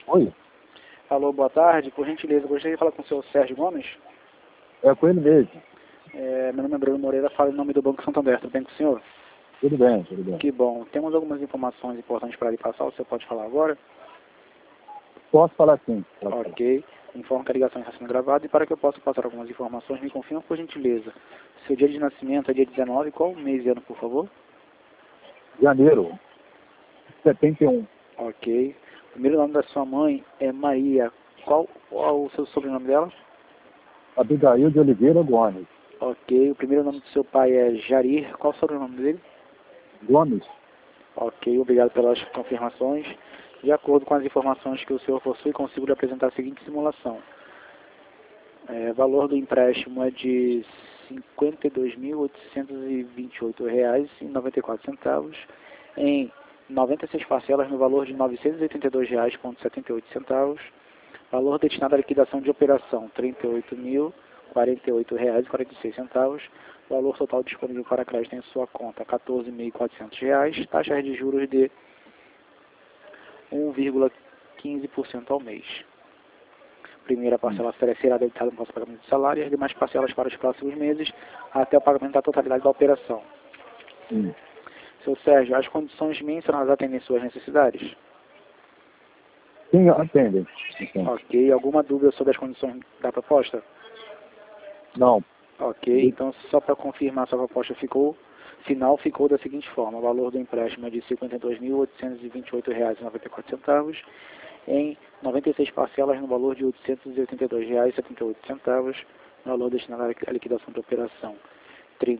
Oi, Alô, boa tarde. Por gentileza, gostaria de falar com o senhor Sérgio Gomes. é com ele mesmo. Meu nome é Bruno Moreira, falo em nome do Banco Santander. Tudo bem com o senhor? Tudo bem, tudo bem. Que bom. Temos algumas informações importantes para lhe passar. O senhor pode falar agora? Posso falar sim. Posso falar. Ok. Informo que a ligação está sendo gravada e para que eu possa passar algumas informações, me confirma por gentileza. Seu dia de nascimento é dia 19, qual mês e ano, por favor? Janeiro, 71. Ok. O primeiro nome da sua mãe é Maria. Qual o seu sobrenome dela? Abigail de Oliveira Gomes. Ok. O primeiro nome do seu pai é Jair. Qual o sobrenome dele? Gomes? Ok, obrigado pelas confirmações. De acordo com as informações que o senhor possui, consigo lhe apresentar a seguinte simulação. Valor do empréstimo é de R$ 52.828,94 em 96 parcelas no valor de R$ 982,78. Valor destinado à liquidação de operação, R$ 38.048,46. Valor total disponível para crédito em sua conta, R$ 14.400. Taxa de juros de 1,15% ao mês. Primeira parcela será debitada no próximo pagamento de salário e as demais parcelas para os próximos meses até o pagamento da totalidade da operação. Seu Sérgio, as condições mencionadas atendem suas necessidades? Sim, atendem. Ok. Alguma dúvida sobre as condições da proposta? Não. Ok. Então, só para confirmar, sua proposta ficou da seguinte forma. O valor do empréstimo é de R$ 52.828,94 em 96 parcelas no valor de R$ 882,78. Valor destinado à liquidação da operação, R$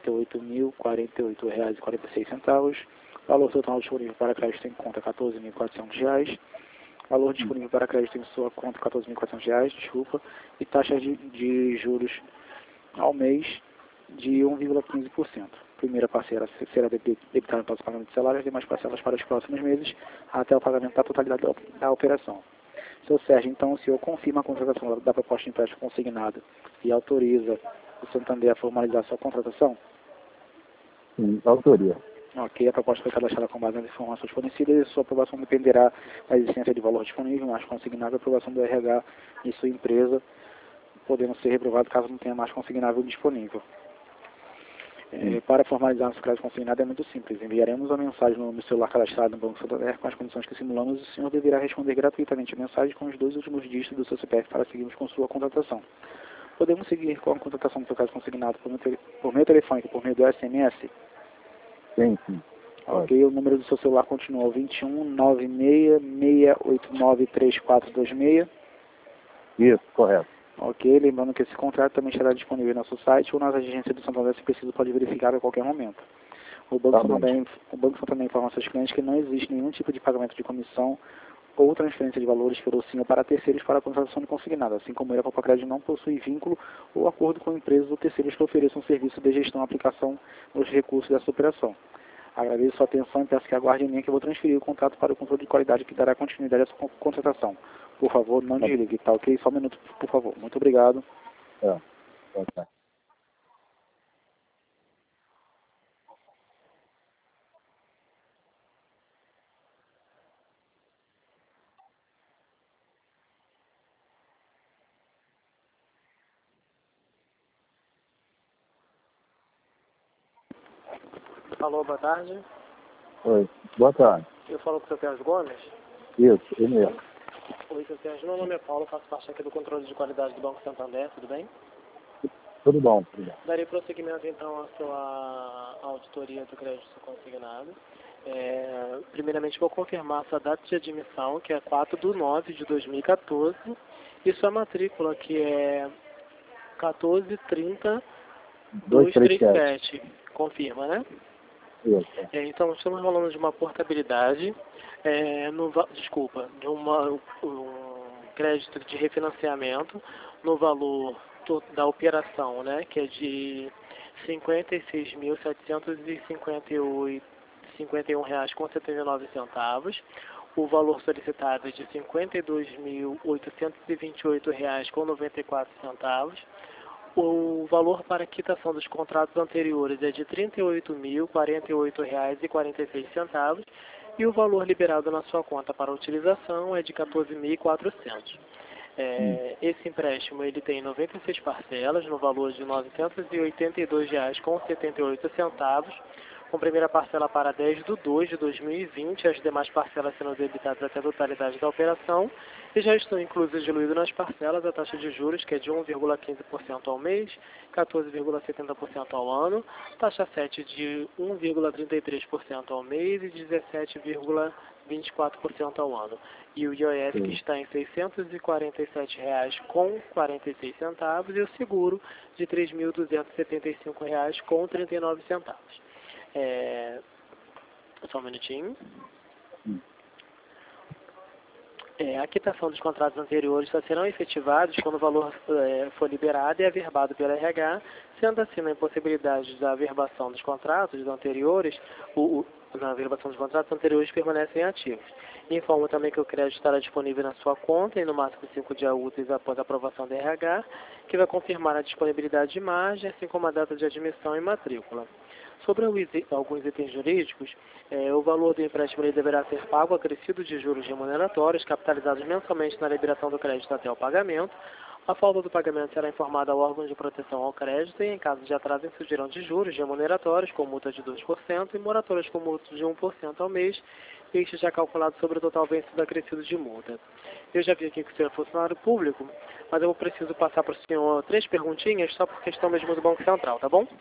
38.048,46. Valor total disponível para crédito em conta, R$ 14.400. Valor disponível para crédito em sua conta, R$ 14.400, desculpa. E taxas de juros ao mês de 1,15%. Primeira parcela será debitada para o pagamento de salário, as demais parcelas para os próximos meses, até o pagamento da totalidade da operação. Seu Sérgio, então o senhor confirma a contratação da proposta de empréstimo consignado e autoriza o Santander a formalizar sua contratação? Sim, autoria. Ok, a proposta foi cadastrada com base nas informações fornecidas e sua aprovação dependerá da existência de valor disponível, mais consignável, a aprovação do RH em sua empresa, podendo ser reprovado caso não tenha mais consignável disponível. Para formalizar nosso crédito consignado é muito simples. Enviaremos a mensagem no celular cadastrado no Banco Santander com as condições que simulamos e o senhor deverá responder gratuitamente a mensagem com os 2 últimos dígitos do seu CPF para seguirmos com sua contratação. Podemos seguir com a contratação do seu crédito consignado por meio telefônico, por meio do SMS? Sim. Ok, o número do seu celular continua 21 96 689 3426. Isso, correto. Ok, lembrando que esse contrato também estará disponível no nosso site ou nas agências do Santander, se preciso, pode verificar a qualquer momento. O Banco Santander informa aos seus clientes que não existe nenhum tipo de pagamento de comissão ou transferência de valores pelo SIM para terceiros para a contratação de consignado, assim como ele, a Copacred não possui vínculo ou acordo com empresas ou terceiros que ofereçam serviço de gestão e aplicação dos recursos dessa operação. Agradeço sua atenção e peço que aguarde em mim que eu vou transferir o contrato para o controle de qualidade que dará continuidade à sua contratação. Por favor, não desligue, tá ok? Só um minuto, por favor. Muito obrigado. Tá. Alô, boa tarde. Oi, boa tarde. Eu falo com o seu Sérgio Gomes. Isso, eu mesmo. Oi, seu Sérgio. Meu nome é Paulo, faço parte aqui do controle de qualidade do Banco Santander, tudo bem? Tudo bom, tudo bom. Darei prosseguimento, então, à sua auditoria do crédito consignado. Primeiramente, vou confirmar sua data de admissão, que é 4/9/2014, e sua matrícula, que é 1430237. Confirma, né? Isso. Então, estamos falando de uma portabilidade, de um crédito de refinanciamento no valor da operação, né, que é de R$ 56.751,79. O valor solicitado é de R$ 52.828,94. O valor para quitação dos contratos anteriores é de R$ 38.048,46 e o valor liberado na sua conta para utilização é de 14.400. Esse empréstimo ele tem 96 parcelas no valor de R$ 982,78, com primeira parcela para 10/2/2020, as demais parcelas serão debitadas até a totalidade da operação e já estão inclusas diluídas nas parcelas a taxa de juros, que é de 1,15% ao mês, 14,70% ao ano, taxa 7 de 1,33% ao mês e 17,24% ao ano. E o IOF que está em R$ 647,46 e o seguro de R$ 3.275,39. Só um minutinho. A quitação dos contratos anteriores só serão efetivados quando o valor for liberado e averbado pela RH, sendo assim na impossibilidade da averbação dos contratos anteriores, na averbação dos contratos anteriores permanecem ativos. Informo também que o crédito estará disponível na sua conta e no máximo 5 dias úteis após a aprovação da RH, que vai confirmar a disponibilidade de margem, assim como a data de admissão e matrícula. Sobre alguns itens jurídicos, o valor do empréstimo ele deverá ser pago acrescido de juros remuneratórios, capitalizados mensalmente na liberação do crédito até o pagamento. A falta do pagamento será informada ao órgão de proteção ao crédito e, em caso de atraso, incidirão de juros remuneratórios com multa de 2% e moratórias com multa de 1% ao mês, este já calculado sobre o total vencido acrescido de multa. Eu já vi aqui que o senhor é funcionário público, mas eu preciso passar para o senhor 3 perguntinhas, só por questão mesmo do Banco Central, tá bom?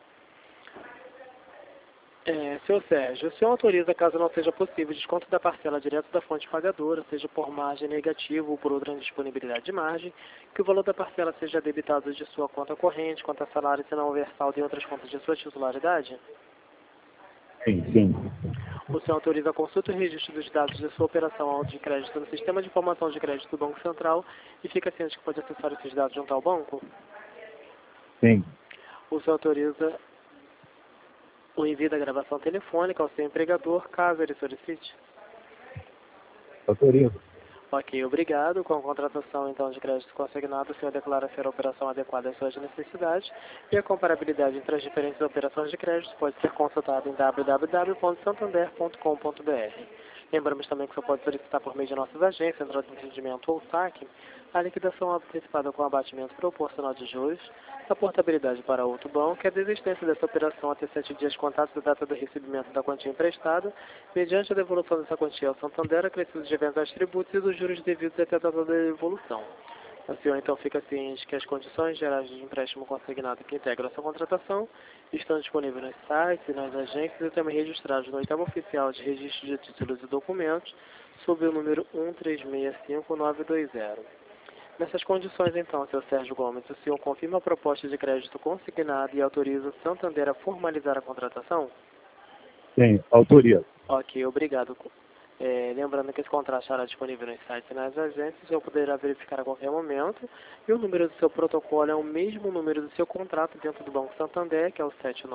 Senhor Sérgio, o senhor autoriza, caso não seja possível, desconto da parcela direto da fonte pagadora, seja por margem negativa ou por outra indisponibilidade de margem, que o valor da parcela seja debitado de sua conta corrente, conta salário, se não houver saldo em outras contas de sua titularidade? Sim. O senhor autoriza a consulta e registro dos dados de sua operação de crédito no Sistema de Informação de Crédito do Banco Central e fica ciente que pode acessar esses dados junto ao banco? Sim. O senhor autoriza o envio da gravação telefônica ao seu empregador, caso ele solicite? Autorizo. Ok, obrigado. Com a contratação, então, de crédito consignado, o senhor declara ser a operação adequada às suas necessidades e a comparabilidade entre as diferentes operações de crédito pode ser consultada em www.santander.com.br. Lembramos também que o senhor pode solicitar por meio de nossas agências, Central de Atendimento ou SAC, a liquidação antecipada com abatimento proporcional de juros, a portabilidade para outro banco e a desistência dessa operação até 7 dias contados da data do recebimento da quantia emprestada, mediante a devolução dessa quantia ao Santander, acrescido de eventuais tributos e dos juros devidos até a data da devolução. O senhor então fica ciente que as condições gerais de empréstimo consignado que integram a sua contratação estão disponíveis nos sites e nas agências e também registrados no Item Oficial de Registro de Títulos e Documentos, sob o número 1365920. Nessas condições, então, Sr. Sérgio Gomes, o senhor confirma a proposta de crédito consignada e autoriza o Santander a formalizar a contratação? Sim, autorizo. Ok, obrigado. Lembrando que esse contrato estará disponível nos sites e nas agências, o senhor poderá verificar a qualquer momento. E o número do seu protocolo é o mesmo número do seu contrato dentro do Banco Santander, que é o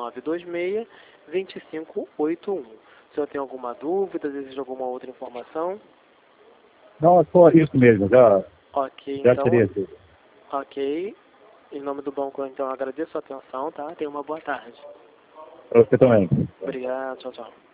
7926-2581. O senhor tem alguma dúvida, deseja alguma outra informação? Não, é só isso mesmo, já Então, teria sido. ok. Em nome do banco, então, agradeço a atenção, tá? Tenha uma boa tarde. Você também. Obrigado, tchau, tchau.